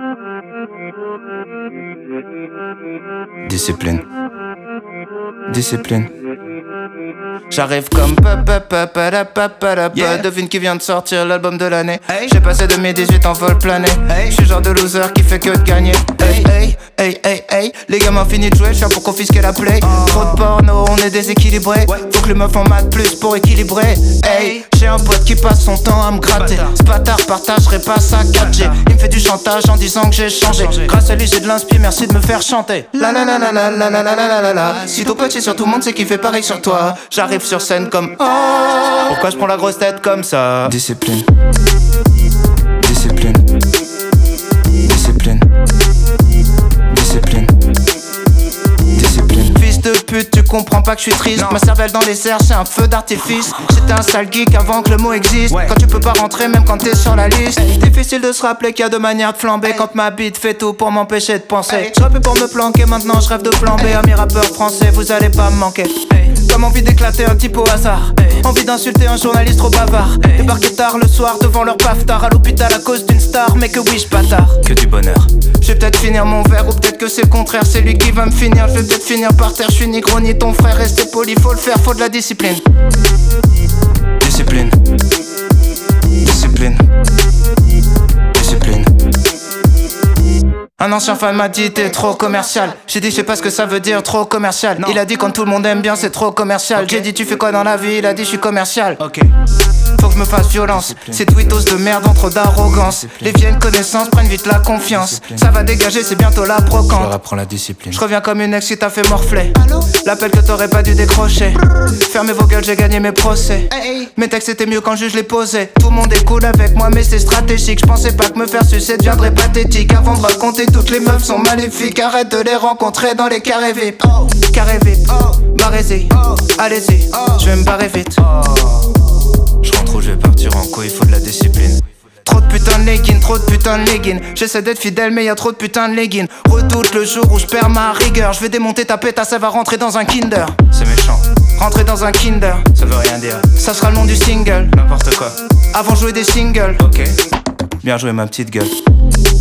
Discipline. Discipline. J'arrive comme Yeah. Devine qui vient de sortir l'album de l'année. Hey. J'ai passé 2018 en vol plané. Hey. J'suis genre de loser qui fait que de gagner. Hey, hey, hey, hey, hey. Les gamins fini de jouer, j'suis pour confisquer la play. Trop de porno, on est déséquilibré. Faut que les meufs en matent plus pour équilibrer. Hey, j'ai un pote qui passe son temps à me gratter. Ce bâtard partagerait pas sa 4G. Il me fait du chantage en disant que j'ai changé. Grâce à lui j'ai de l'inspi, merci de me faire chanter. La la la la la la la la la la la. Si tout petit sur tout le monde, c'est qu'il fait pareil sur toi. J'arrive sur scène comme oh. Pourquoi je prends la grosse tête comme ça? Discipline. Discipline. Discipline. Discipline. Discipline. Fils de pute, tu comprends pas que je suis triste. Non. Ma cervelle dans les airs, c'est un feu d'artifice. J'étais un sale geek avant que le mot existe. Ouais. Quand tu peux pas rentrer, même quand t'es sur la liste. Difficile de se rappeler qu'il y a deux manières de flamber. Quand ma bite fait tout pour m'empêcher de penser. Je rappelle pour me planquer, maintenant je rêve de plan B. Amis rappeurs français, vous allez pas me manquer. Comme envie d'éclater un type au hasard. Envie d'insulter un journaliste trop bavard. Débarquer tard le soir devant leur paftard. À l'hôpital à cause d'une star, mais que oui-je bâtard. Que du bonheur. Je vais peut-être finir mon verre, ou peut-être que c'est le contraire. C'est lui qui va me finir, je vais peut-être finir par terre. Je suis ni gros ni ton frère, rester poli, faut le faire, faut de la discipline. Discipline. Discipline. Discipline. Un ancien fan m'a dit t'es trop commercial. J'ai dit je sais pas ce que ça veut dire trop commercial. Non. Il a dit quand tout le monde aime bien c'est trop commercial. Okay. J'ai dit tu fais quoi dans la vie? Il a dit je suis commercial. Ok. Faut que je me fasse violence. Ces tweetos de merde ont trop d'arrogance. Les vieilles connaissances prennent vite la confiance. Ça va dégager, c'est bientôt la brocante. Je leur apprends la discipline. Je reviens comme une ex qui t'a fait morfler. L'appel que t'aurais pas dû décrocher. Fermez vos gueules, j'ai gagné mes procès. Mes textes étaient mieux quand je les posais. Tout le monde est cool avec moi mais c'est stratégique. Je pensais pas que me faire sucer deviendrait pathétique. Avant de raconter toutes les meufs sont maléfiques. Arrête de les rencontrer dans les carrés VIP. Carré VIP, barrez-y, allez-y, je vais me barrer vite. Je rentre où je vais partir en couille, il faut de la discipline. Trop de putain de leggings, trop de putain de leggings. J'essaie d'être fidèle mais y'a trop de putain de leggings. Redoute le jour où je perds ma rigueur. Je vais démonter ta pétasse, ça va rentrer dans un Kinder. C'est méchant. Rentrer dans un Kinder, ça veut rien dire. Ça sera le nom du single, n'importe quoi. Avant jouer des singles. Ok. Bien joué ma petite gueule.